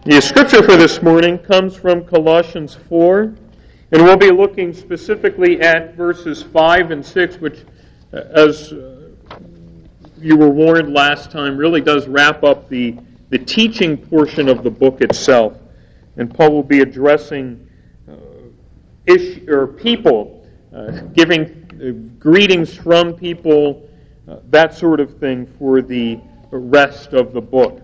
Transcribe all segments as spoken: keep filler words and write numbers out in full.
The scripture for this morning comes from Colossians four, and we'll be looking specifically at verses five and six, which, as you were warned last time, really does wrap up the, the teaching portion of the book itself. And Paul will be addressing uh, ish, or people, uh, giving uh, greetings from people, uh, that sort of thing for the rest of the book.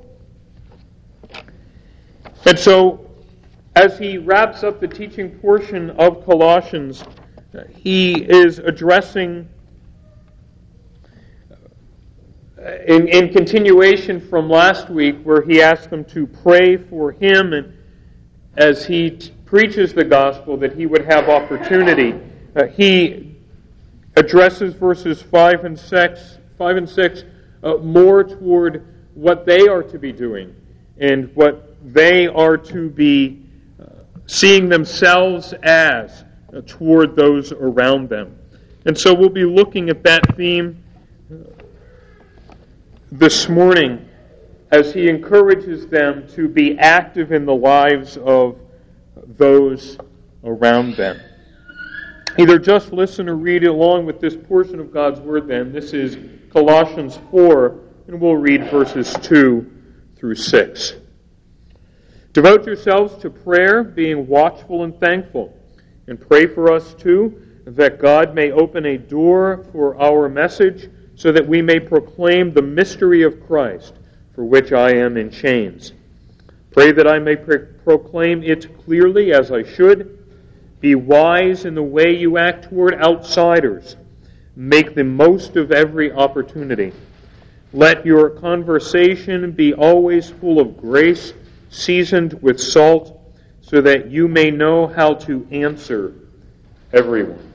And so, as he wraps up the teaching portion of Colossians, he is addressing, in, in continuation from last week, where he asked them to pray for him, and as he t- preaches the gospel, that he would have opportunity. Uh, he addresses verses five and six, five and six uh, more toward what they are to be doing and what they are to be uh, seeing themselves as uh, toward those around them. And so we'll be looking at that theme uh, this morning as he encourages them to be active in the lives of those around them. Either just listen or read along with this portion of God's Word then. This is Colossians four, and we'll read verses two through six. Devote yourselves to prayer, being watchful and thankful. And pray for us, too, that God may open a door for our message so that we may proclaim the mystery of Christ, for which I am in chains. Pray that I may pro- proclaim it clearly as I should. Be wise in the way you act toward outsiders. Make the most of every opportunity. Let your conversation be always full of grace, seasoned with salt, so that you may know how to answer everyone.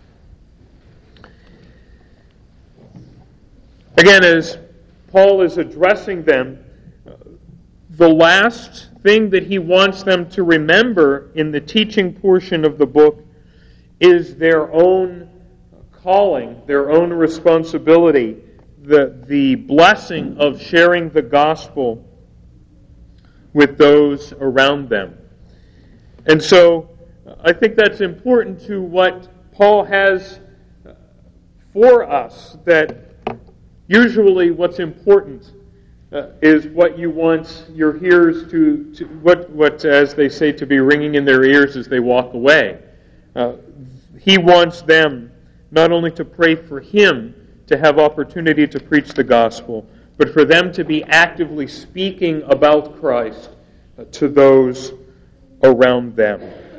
Again, as Paul is addressing them, the last thing that he wants them to remember in the teaching portion of the book is their own calling, their own responsibility, the, the blessing of sharing the gospel with those around them. And so I think that's important to what Paul has for us, that usually what's important uh, is what you want your hearers to, to what, what, as they say, to be ringing in their ears as they walk away. Uh, he wants them not only to pray for him to have opportunity to preach the gospel, but for them to be actively speaking about Christ to those around them.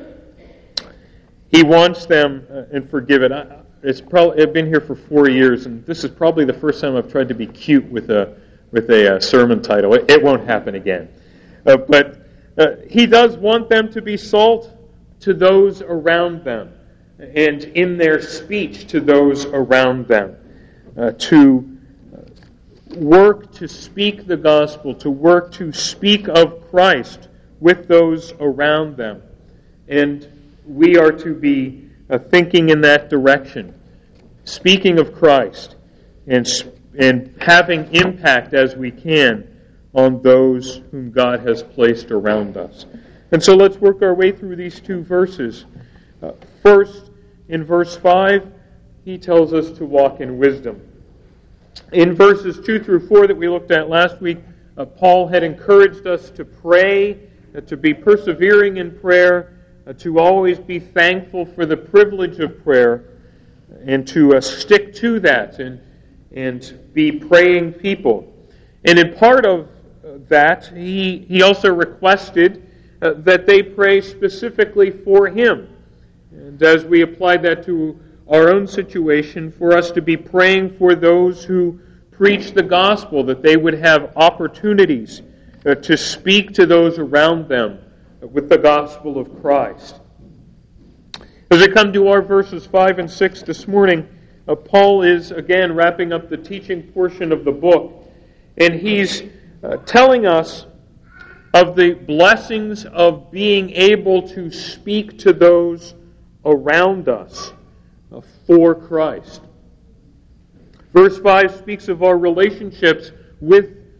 He wants them, uh, and forgive it, I, it's probably, I've been here for four years, and this is probably the first time I've tried to be cute with a with a uh, sermon title. It, it won't happen again. Uh, but uh, he does want them to be salt to those around them, and in their speech to those around them, uh, to work to speak the gospel, to work to speak of Christ with those around them. And we are to be uh, thinking in that direction, speaking of Christ, and, and having impact as we can on those whom God has placed around us. And so let's work our way through these two verses. Uh, first, in verse five, he tells us to walk in wisdom. In verses two through four that we looked at last week, uh, Paul had encouraged us to pray, uh, to be persevering in prayer, uh, to always be thankful for the privilege of prayer, and to uh, stick to that and, and be praying people. And in part of uh, that, he, he also requested uh, that they pray specifically for him. And as we applied that to our own situation, for us to be praying for those who preach the gospel, that they would have opportunities uh, to speak to those around them with the gospel of Christ. As we come to our verses five and six this morning, uh, Paul is again wrapping up the teaching portion of the book, and he's uh, telling us of the blessings of being able to speak to those around us for Christ. Verse five speaks of our relationships with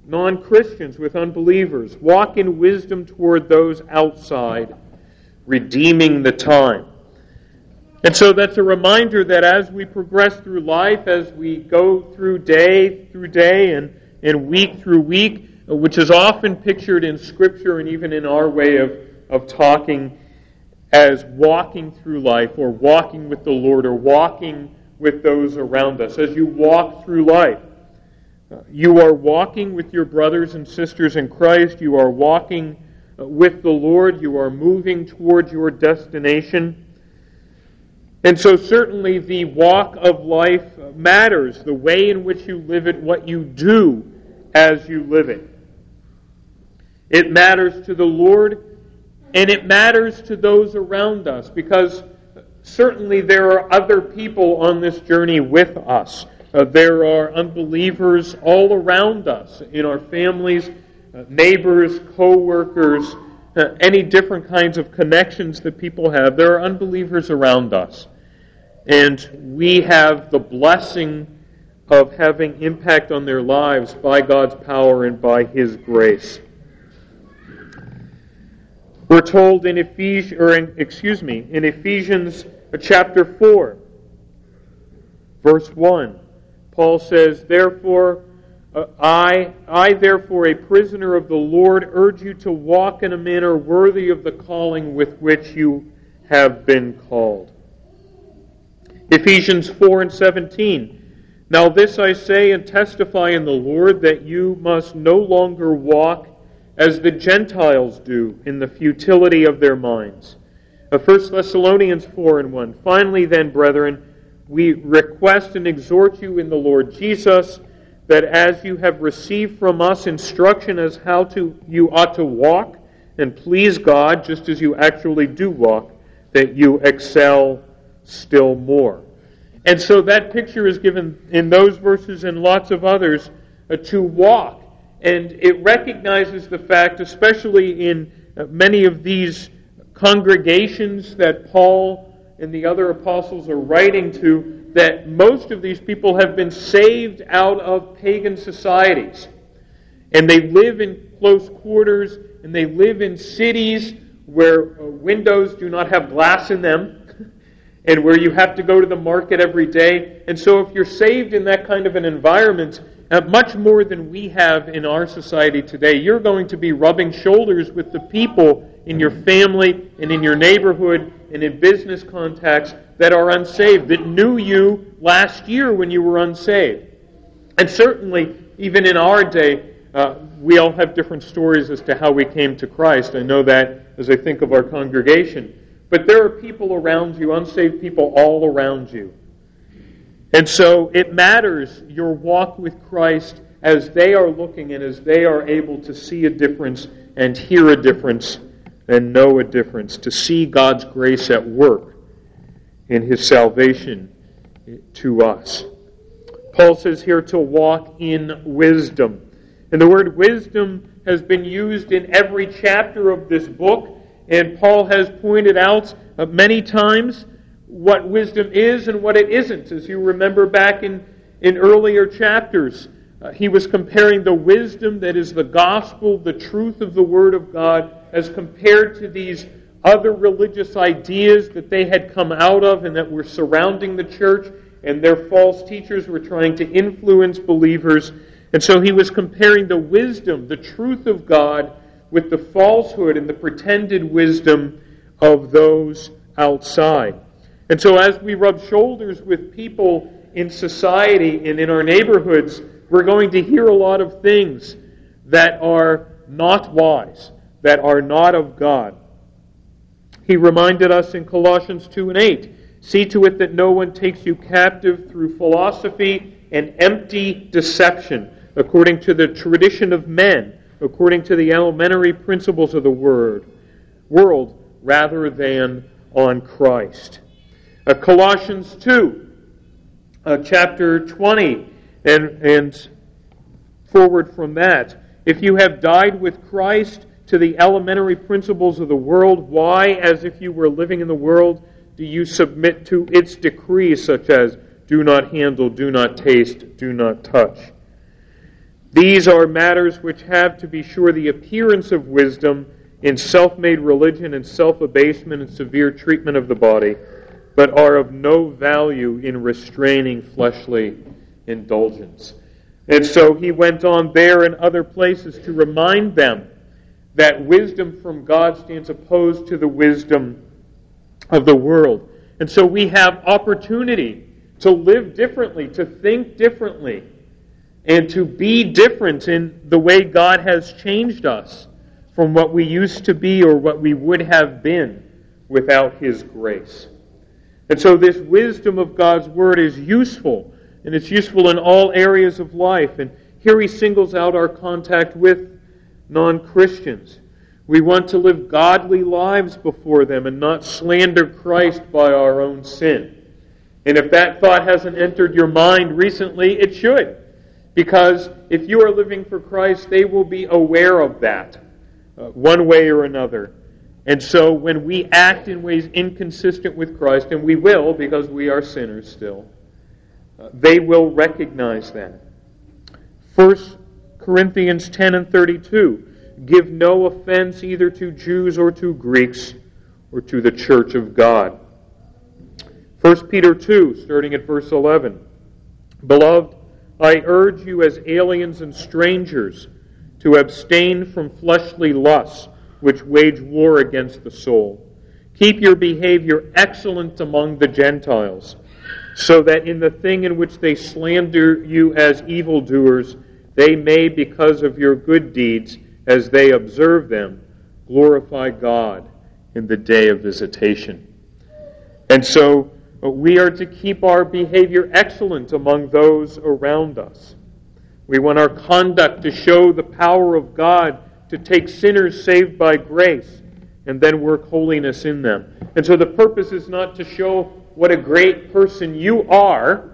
non-Christians, with unbelievers. Walk in wisdom toward those outside, redeeming the time. And so that's a reminder that as we progress through life, as we go through day through day and, and week through week, which is often pictured in Scripture and even in our way of, of talking as walking through life, or walking with the Lord, or walking with those around us. As you walk through life, you are walking with your brothers and sisters in Christ. You are walking with the Lord. You are moving towards your destination. And so certainly the walk of life matters, the way in which you live it, what you do as you live it. It matters to the Lord, and it matters to those around us, because certainly there are other people on this journey with us. Uh, there are unbelievers all around us, in our families, uh, neighbors, co-workers, uh, any different kinds of connections that people have. There are unbelievers around us. And we have the blessing of having impact on their lives by God's power and by His grace. We're told in Ephesians, or in, excuse me, in Ephesians chapter four, verse one, Paul says, "Therefore, uh, I, I therefore, a prisoner of the Lord, urge you to walk in a manner worthy of the calling with which you have been called." Ephesians four and seventeen, "Now this I say and testify in the Lord, that you must no longer walk as the Gentiles do in the futility of their minds." First Thessalonians four and one, "Finally then, brethren, we request and exhort you in the Lord Jesus, that as you have received from us instruction as how to you ought to walk and please God, just as you actually do walk, that you excel still more." And so that picture is given in those verses and lots of others, uh, to walk. And it recognizes the fact, especially in uh, many of these congregations that Paul and the other apostles are writing to, that most of these people have been saved out of pagan societies. And they live in close quarters, and they live in cities where uh, windows do not have glass in them, and where you have to go to the market every day. And so if you're saved in that kind of an environment, uh, much more than we have in our society today, you're going to be rubbing shoulders with the people in your family and in your neighborhood and in business contacts that are unsaved, that knew you last year when you were unsaved. And certainly, even in our day, uh, we all have different stories as to how we came to Christ. I know that as I think of our congregation. But there are people around you, unsaved people all around you. And so it matters your walk with Christ as they are looking and as they are able to see a difference and hear a difference and know a difference, to see God's grace at work in His salvation to us. Paul says here to walk in wisdom. And the word wisdom has been used in every chapter of this book. And Paul has pointed out uh, many times what wisdom is and what it isn't. As you remember back in, in earlier chapters, uh, he was comparing the wisdom that is the gospel, the truth of the Word of God, as compared to these other religious ideas that they had come out of and that were surrounding the church, and their false teachers were trying to influence believers. And so he was comparing the wisdom, the truth of God, with the falsehood and the pretended wisdom of those outside. And so as we rub shoulders with people in society and in our neighborhoods, we're going to hear a lot of things that are not wise, that are not of God. He reminded us in Colossians two and eight, "See to it that no one takes you captive through philosophy and empty deception, according to the tradition of men, according to the elementary principles of the word, world, rather than on Christ." Uh, Colossians two, uh, chapter twenty, and, and forward from that. "If you have died with Christ to the elementary principles of the world, why, as if you were living in the world, do you submit to its decrees, such as do not handle, do not taste, do not touch?" These are matters which have, to be sure, the appearance of wisdom in self-made religion and self-abasement and severe treatment of the body, but are of no value in restraining fleshly indulgence. And so he went on there and other places to remind them that wisdom from God stands opposed to the wisdom of the world. And so we have opportunity to live differently, to think differently, and to be different in the way God has changed us from what we used to be or what we would have been without His grace. And so this wisdom of God's Word is useful, and it's useful in all areas of life. And here he singles out our contact with non-Christians. We want to live godly lives before them and not slander Christ by our own sin. And if that thought hasn't entered your mind recently, it should. Because if you are living for Christ, they will be aware of that, uh, one way or another. And so when we act in ways inconsistent with Christ, and we will because we are sinners still, uh, they will recognize that. First Corinthians ten and thirty-two, give no offense either to Jews or to Greeks or to the church of God. First Peter two, starting at verse eleven, beloved, I urge you as aliens and strangers to abstain from fleshly lusts which wage war against the soul. Keep your behavior excellent among the Gentiles, so that in the thing in which they slander you as evildoers, they may, because of your good deeds, as they observe them, glorify God in the day of visitation. And so, we are to keep our behavior excellent among those around us. We want our conduct to show the power of God to take sinners saved by grace and then work holiness in them. And so the purpose is not to show what a great person you are.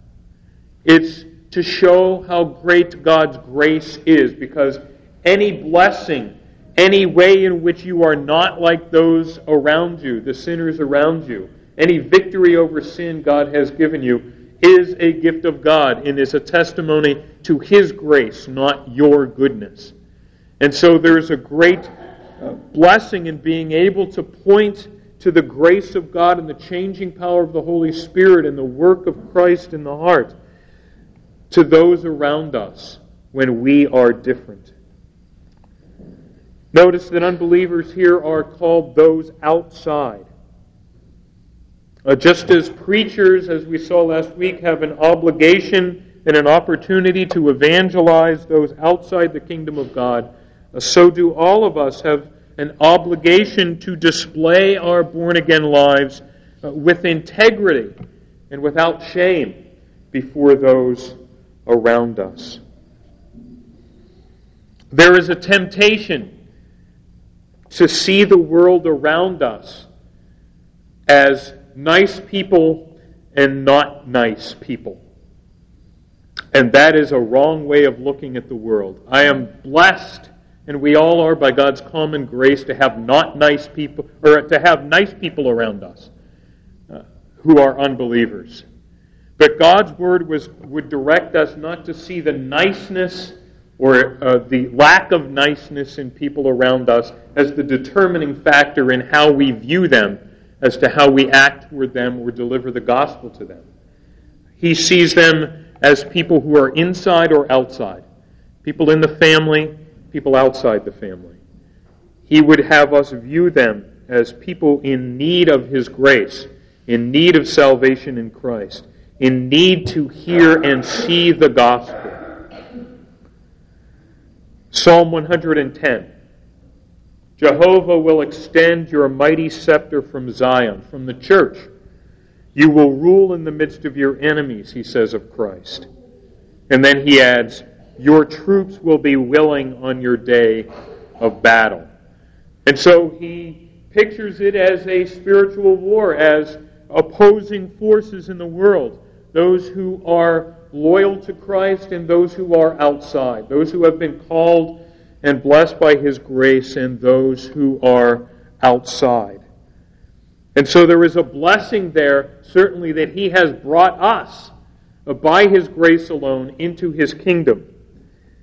It's to show how great God's grace is, because any blessing, any way in which you are not like those around you, the sinners around you, any victory over sin God has given you is a gift of God and is a testimony to His grace, not your goodness. And so there's a great uh, blessing in being able to point to the grace of God and the changing power of the Holy Spirit and the work of Christ in the heart to those around us when we are different. Notice that unbelievers here are called those outside. Uh, just as preachers, as we saw last week, have an obligation and an opportunity to evangelize those outside the kingdom of God, uh, so do all of us have an obligation to display our born-again lives uh, with integrity and without shame before those around us. There is a temptation to see the world around us as nice people and not nice people. And that is a wrong way of looking at the world. I am blessed, and we all are by God's common grace, to have not nice people, or to have nice people around us uh, who are unbelievers. But God's Word was, would direct us not to see the niceness or uh, the lack of niceness in people around us as the determining factor in how we view them, as to how we act toward them or deliver the gospel to them. He sees them as people who are inside or outside, people in the family, people outside the family. He would have us view them as people in need of His grace, in need of salvation in Christ, in need to hear and see the gospel. Psalm one hundred ten. Jehovah will extend your mighty scepter from Zion, from the church. You will rule in the midst of your enemies, he says of Christ. And then he adds, your troops will be willing on your day of battle. And so he pictures it as a spiritual war, as opposing forces in the world. Those who are loyal to Christ and those who are outside. Those who have been called and blessed by His grace, and those who are outside. And so there is a blessing there, certainly, that He has brought us, by His grace alone, into His kingdom.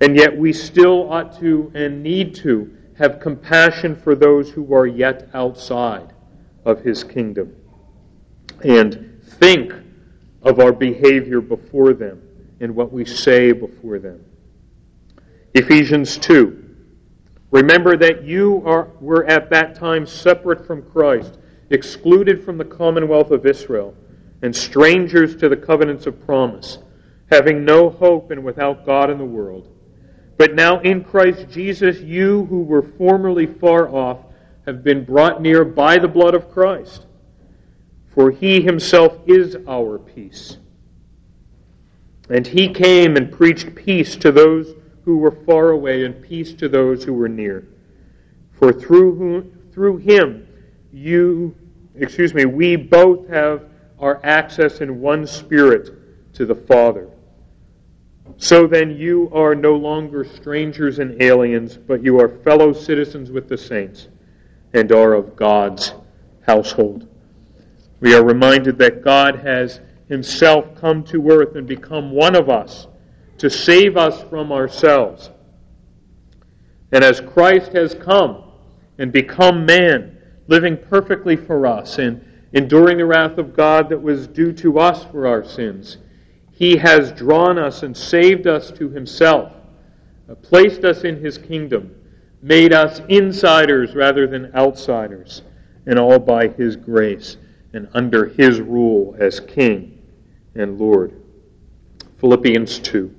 And yet we still ought to and need to have compassion for those who are yet outside of his kingdom, and think of our behavior before them and what we say before them. Ephesians two. Remember that you are, were at that time separate from Christ, excluded from the commonwealth of Israel, and strangers to the covenants of promise, having no hope and without God in the world. But now in Christ Jesus, you who were formerly far off have been brought near by the blood of Christ. For he himself is our peace. And he came and preached peace to those who were far away and peace to those who were near. For through whom, through him, you, excuse me, we both have our access in one Spirit to the Father. So then you are no longer strangers and aliens, but you are fellow citizens with the saints and are of God's household. We are reminded that God has himself come to earth and become one of us to save us from ourselves. And as Christ has come and become man, living perfectly for us and enduring the wrath of God that was due to us for our sins, he has drawn us and saved us to himself, placed us in his kingdom, made us insiders rather than outsiders, and all by his grace and under his rule as King and Lord. Philippians two.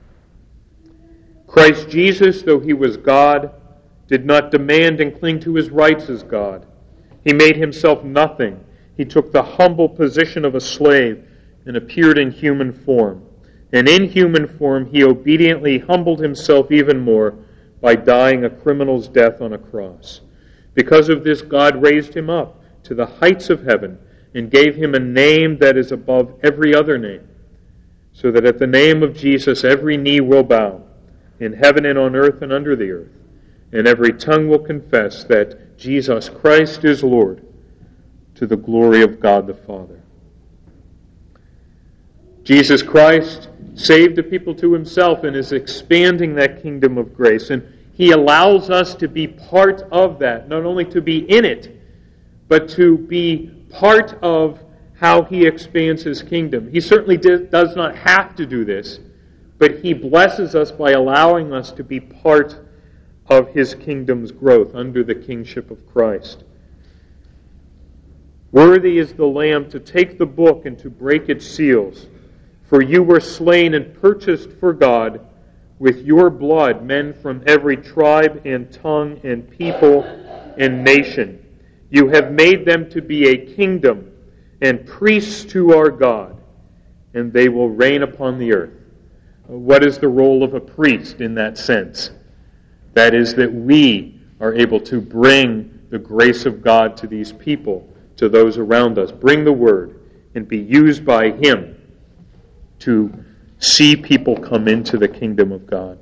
Christ Jesus, though he was God, did not demand and cling to his rights as God. He made himself nothing. He took the humble position of a slave and appeared in human form. And in human form he obediently humbled himself even more by dying a criminal's death on a cross. Because of this, God raised him up to the heights of heaven and gave him a name that is above every other name, so that at the name of Jesus every knee will bow, in heaven and on earth and under the earth, and every tongue will confess that Jesus Christ is Lord, to the glory of God the Father. Jesus Christ saved the people to himself and is expanding that kingdom of grace. And he allows us to be part of that, not only to be in it, but to be part of how he expands his kingdom. He certainly did, does not have to do this, but he blesses us by allowing us to be part of his kingdom's growth under the kingship of Christ. Worthy is the Lamb to take the book and to break its seals. For you were slain and purchased for God with your blood men from every tribe and tongue and people and nation. You have made them to be a kingdom and priests to our God, and they will reign upon the earth. What is the role of a priest in that sense? That is that we are able to bring the grace of God to these people, to those around us, bring the word, and be used by him to see people come into the kingdom of God.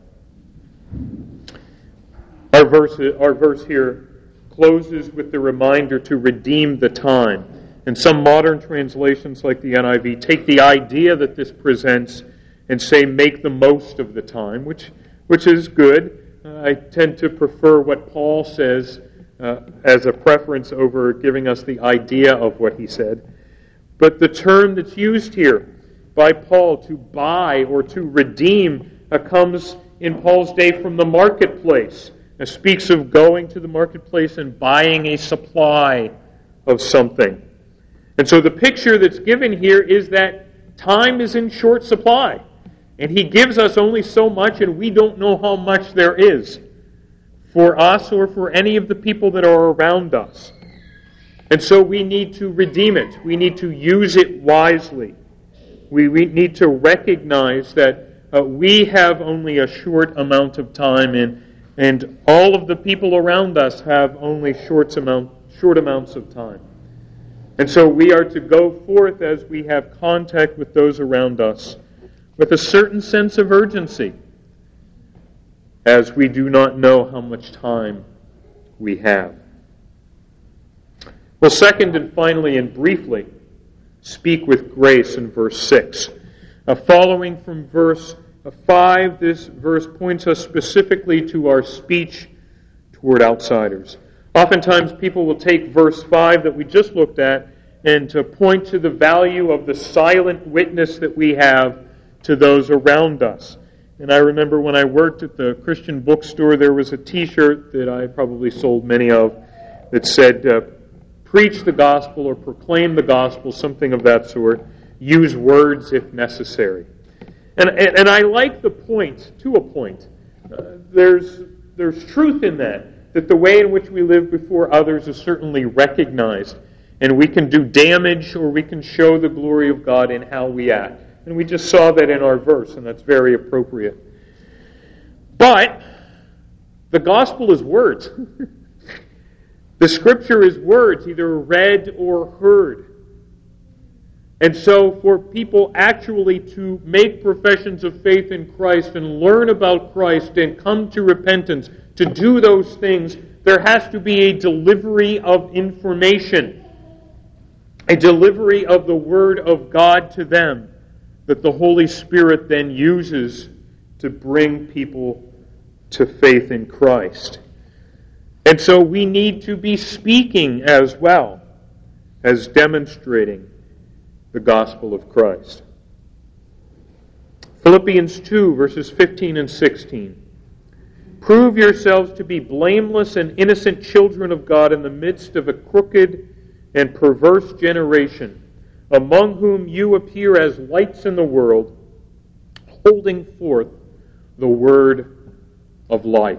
Our verse, our verse here closes with the reminder to redeem the time. And some modern translations, like the N I V, take the idea that this presents and say, make the most of the time, which, which is good. Uh, I tend to prefer what Paul says uh, as a preference over giving us the idea of what he said. But the term that's used here by Paul, to buy or to redeem, uh, comes in Paul's day from the marketplace. It speaks of going to the marketplace and buying a supply of something. And so the picture that's given here is that time is in short supply. And he gives us only so much, and we don't know how much there is for us or for any of the people that are around us. And so we need to redeem it. We need to use it wisely. We, we need to recognize that uh, we have only a short amount of time, and, and all of the people around us have only short, amount, short amounts of time. And so we are to go forth as we have contact with those around us with a certain sense of urgency, as we do not know how much time we have. Well, second and finally and briefly, speak with grace in verse six. Uh, following from verse five, this verse points us specifically to our speech toward outsiders. Oftentimes people will take verse five that we just looked at and to point to the value of the silent witness that we have to those around us. And I remember when I worked at the Christian bookstore, there was a t-shirt that I probably sold many of that said, uh, preach the gospel or proclaim the gospel, something of that sort. Use words if necessary. And, and, and I like the point, to a point. Uh, there's, there's truth in that, that the way in which we live before others is certainly recognized. And we can do damage or we can show the glory of God in how we act. And we just saw that in our verse, and that's very appropriate. But the gospel is words. The Scripture is words, either read or heard. And so for people actually to make professions of faith in Christ and learn about Christ and come to repentance, to do those things, there has to be a delivery of information. A delivery of the Word of God to them that the Holy Spirit then uses to bring people to faith in Christ. And so we need to be speaking as well as demonstrating the gospel of Christ. Philippians two, verses fifteen and sixteen. Prove yourselves to be blameless and innocent children of God in the midst of a crooked and perverse generation, among whom you appear as lights in the world, holding forth the word of life.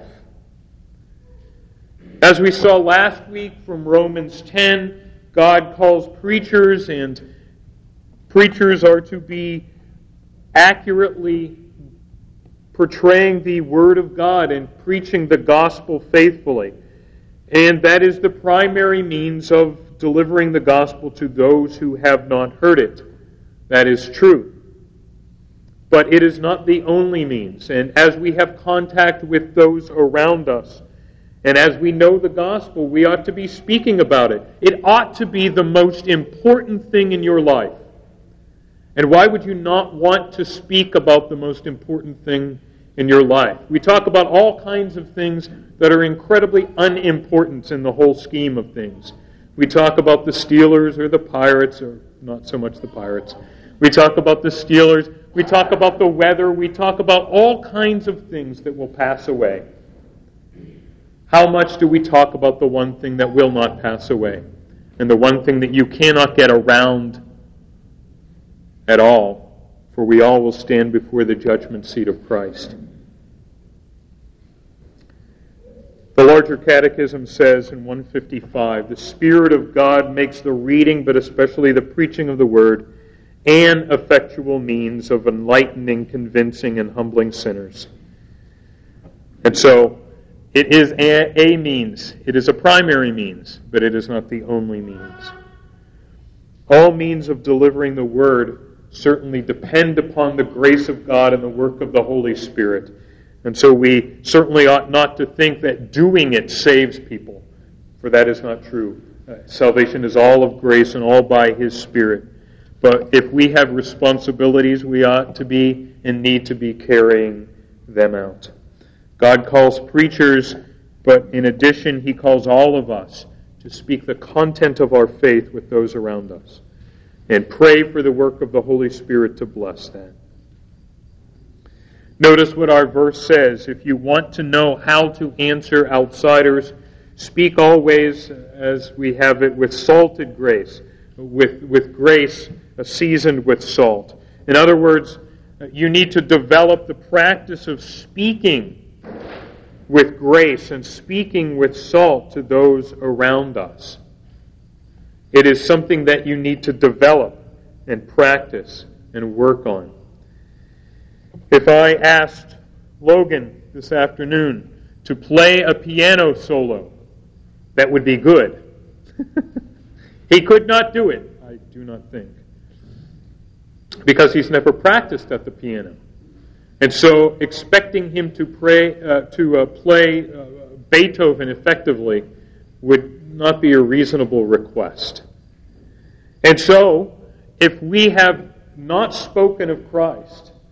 As we saw last week from Romans ten, God calls preachers, and preachers are to be accurately portraying the Word of God and preaching the gospel faithfully. And that is the primary means of delivering the gospel to those who have not heard it. That is true. But it is not the only means. And as we have contact with those around us, and as we know the gospel, we ought to be speaking about it. It ought to be the most important thing in your life. And why would you not want to speak about the most important thing in your life? We talk about all kinds of things that are incredibly unimportant in the whole scheme of things. We talk about the Steelers or the Pirates, or not so much the Pirates. We talk about the Steelers. We talk about the weather. We talk about all kinds of things that will pass away. How much do we talk about the one thing that will not pass away? And the one thing that you cannot get around at all, for we all will stand before the judgment seat of Christ. The larger catechism says in one fifty-five, the Spirit of God makes the reading, but especially the preaching of the Word, an effectual means of enlightening, convincing, and humbling sinners. And so, it is a, a means. It is a primary means, but it is not the only means. All means of delivering the Word certainly depend upon the grace of God and the work of the Holy Spirit. And so we certainly ought not to think that doing it saves people, for that is not true. Uh, salvation is all of grace and all by His Spirit. But if we have responsibilities, we ought to be and need to be carrying them out. God calls preachers, but in addition, He calls all of us to speak the content of our faith with those around us and pray for the work of the Holy Spirit to bless that. Notice what our verse says. If you want to know how to answer outsiders, speak always as we have it with salted grace, with, with grace seasoned with salt. In other words, you need to develop the practice of speaking with grace and speaking with salt to those around us. It is something that you need to develop and practice and work on. If I asked Logan this afternoon to play a piano solo, that would be good. He could not do it, I do not think, because he's never practiced at the piano. And so expecting him to, pray, uh, to uh, play uh, Beethoven effectively would not be a reasonable request. And so, if we have not spoken of Christ,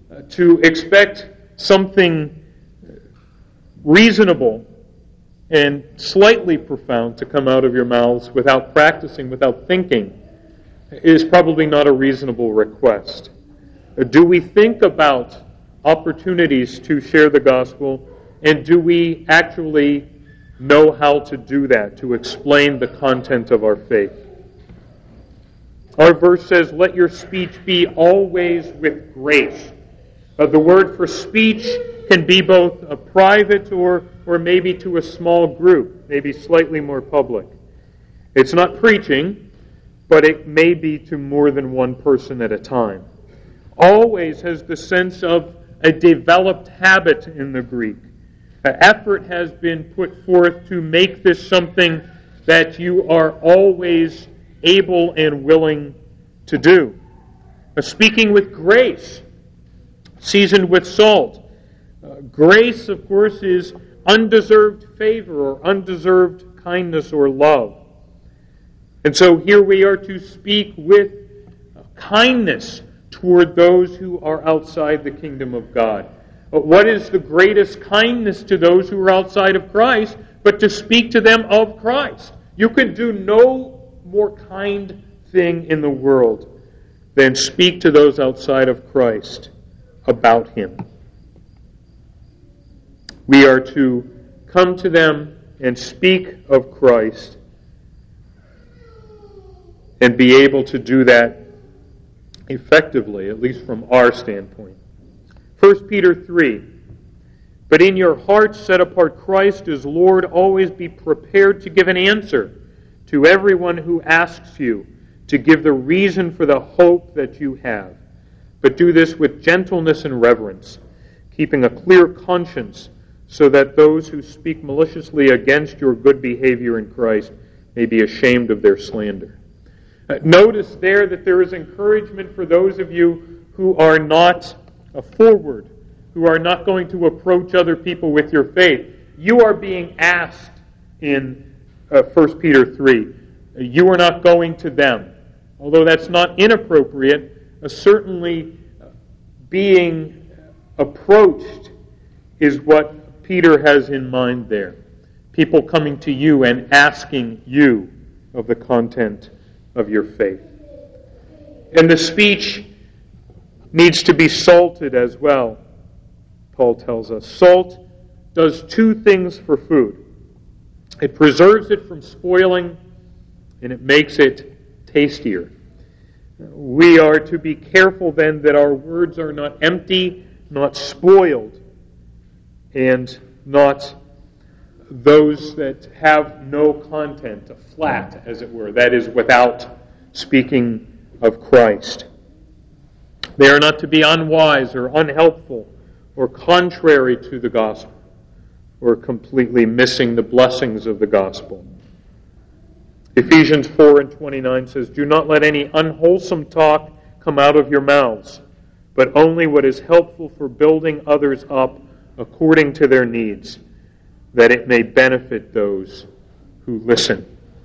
uh, to expect something reasonable and slightly profound to come out of your mouths without practicing, without thinking, is probably not a reasonable request. Do we think about opportunities to share the gospel, and do we actually know how to do that, to explain the content of our faith? Our verse says, "Let your speech be always with grace." Uh, the word for speech can be both a private or, or maybe to a small group, maybe slightly more public. It's not preaching, but it may be to more than one person at a time. Always has the sense of a developed habit in the Greek. Uh, effort has been put forth to make this something that you are always able and willing to do. Uh, speaking with grace, seasoned with salt. Uh, grace, of course, is undeserved favor or undeserved kindness or love. And so here we are to speak with kindness toward those who are outside the kingdom of God. But what is the greatest kindness to those who are outside of Christ but to speak to them of Christ? You can do no more kind thing in the world than speak to those outside of Christ about Him. We are to come to them and speak of Christ and be able to do that effectively, at least from our standpoint. First Peter three, "But in your hearts set apart Christ as Lord, always be prepared to give an answer to everyone who asks you to give the reason for the hope that you have. But do this with gentleness and reverence, keeping a clear conscience, so that those who speak maliciously against your good behavior in Christ may be ashamed of their slander." Uh, notice there that there is encouragement for those of you who are not uh, forward, who are not going to approach other people with your faith. You are being asked in uh, First Peter three. You are not going to them. Although that's not inappropriate, uh, certainly uh, being approached is what Peter has in mind there. People coming to you and asking you of the content of your faith. And the speech needs to be salted as well, Paul tells us. Salt does two things for food. It preserves it from spoiling, and it makes it tastier. We are to be careful then that our words are not empty, not spoiled, and not those that have no content, a flat, as it were, that is, without speaking of Christ. They are not to be unwise or unhelpful or contrary to the gospel or completely missing the blessings of the gospel. Ephesians four and twenty-nine says, "Do not let any unwholesome talk come out of your mouths, but only what is helpful for building others up according to their needs, that it may benefit those who listen."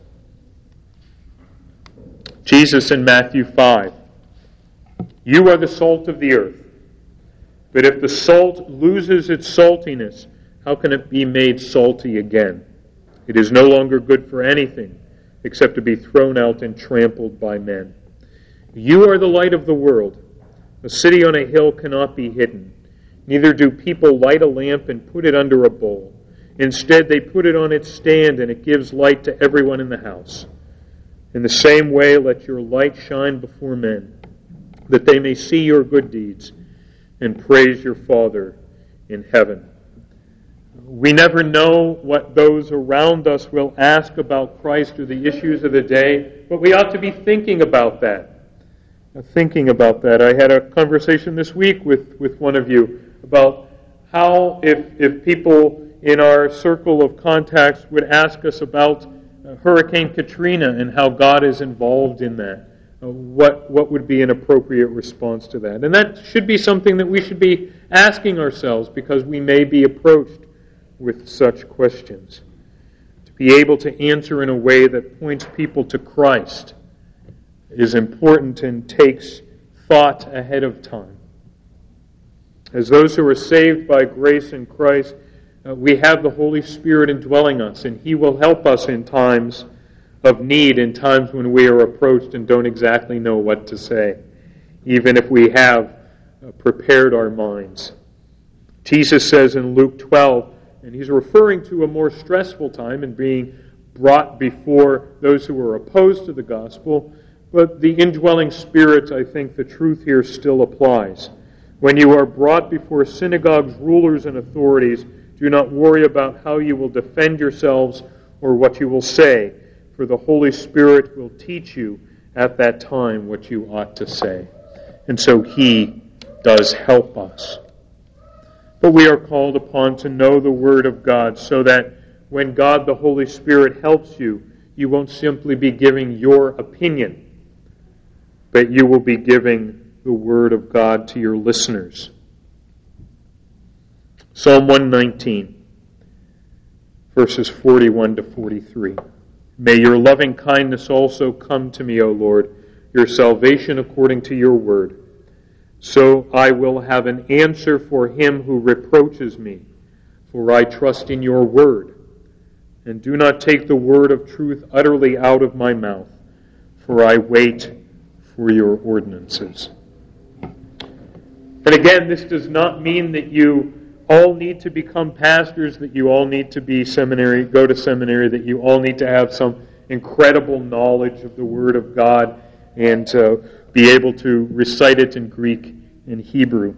Jesus in Matthew five, "You are the salt of the earth. But if the salt loses its saltiness, how can it be made salty again? It is no longer good for anything except to be thrown out and trampled by men. You are the light of the world. A city on a hill cannot be hidden. Neither do people light a lamp and put it under a bowl. Instead, they put it on its stand, and it gives light to everyone in the house. In the same way, let your light shine before men, that they may see your good deeds and praise your Father in heaven." We never know what those around us will ask about Christ or the issues of the day, but we ought to be thinking about that. Thinking about that. I had a conversation this week with, with one of you about how if if people in our circle of contacts would ask us about uh, Hurricane Katrina and how God is involved in that, uh, what what would be an appropriate response to that? And that should be something that we should be asking ourselves, because we may be approached with such questions. To be able to answer in a way that points people to Christ is important and takes thought ahead of time. As those who are saved by grace in Christ, uh, we have the Holy Spirit indwelling us, and He will help us in times of need, in times when we are approached and don't exactly know what to say, even if we have uh, prepared our minds. Jesus says in Luke twelve, and He's referring to a more stressful time in being brought before those who are opposed to the gospel, but the indwelling Spirit, I think the truth here still applies. When you are brought before synagogues, rulers, and authorities, do not worry about how you will defend yourselves or what you will say, for the Holy Spirit will teach you at that time what you ought to say. And so He does help us. But we are called upon to know the Word of God so that when God the Holy Spirit helps you, you won't simply be giving your opinion, but you will be giving the Word of God to your listeners. Psalm one nineteen, verses forty-one to forty-three. May your loving kindness also come to me, O Lord, your salvation according to your word. So I will have an answer for him who reproaches me, for I trust in your word. And do not take the word of truth utterly out of my mouth, for I wait for your ordinances. And again, this does not mean that you all need to become pastors, that you all need to be seminary, go to seminary, that you all need to have some incredible knowledge of the Word of God and uh, be able to recite it in Greek and Hebrew.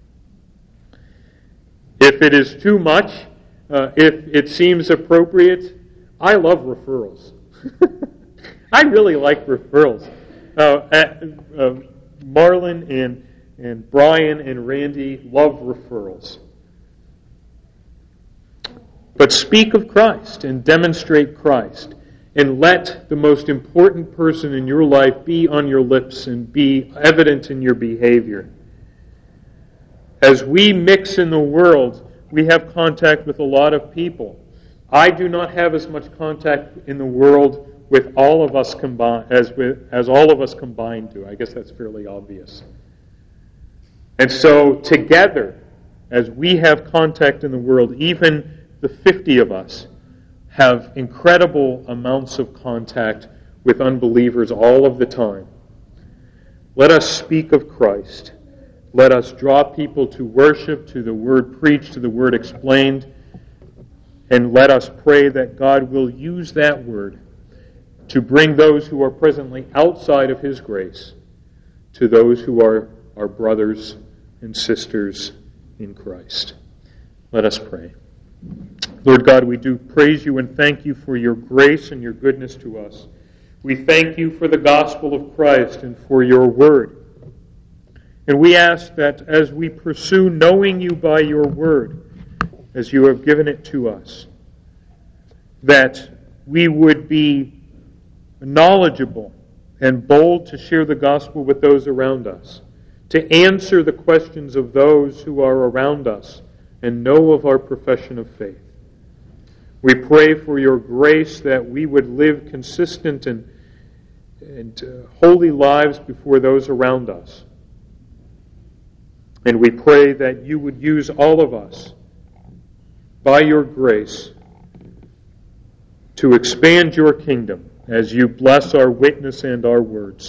If it is too much, uh, if it seems appropriate, I love referrals. I really like referrals. Uh, uh, Marlon and, and Brian and Randy love referrals. But speak of Christ and demonstrate Christ, and let the most important person in your life be on your lips and be evident in your behavior. As we mix in the world, we have contact with a lot of people. I do not have as much contact in the world with all of us combined as with as all of us combined do. I guess that's fairly obvious. And so together, as we have contact in the world, even the fifty of us have incredible amounts of contact with unbelievers all of the time. Let us speak of Christ. Let us draw people to worship, to the word preached, to the word explained, and let us pray that God will use that word to bring those who are presently outside of His grace to those who are our brothers and sisters in Christ. Let us pray. Lord God, we do praise you and thank you for your grace and your goodness to us. We thank you for the gospel of Christ and for your word. And we ask that as we pursue knowing you by your word, as you have given it to us, that we would be knowledgeable and bold to share the gospel with those around us, to answer the questions of those who are around us and know of our profession of faith. We pray for your grace that we would live consistent and, and uh, holy lives before those around us. And we pray that you would use all of us by your grace to expand your kingdom as you bless our witness and our words.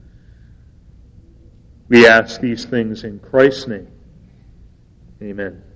We ask these things in Christ's name. Amen.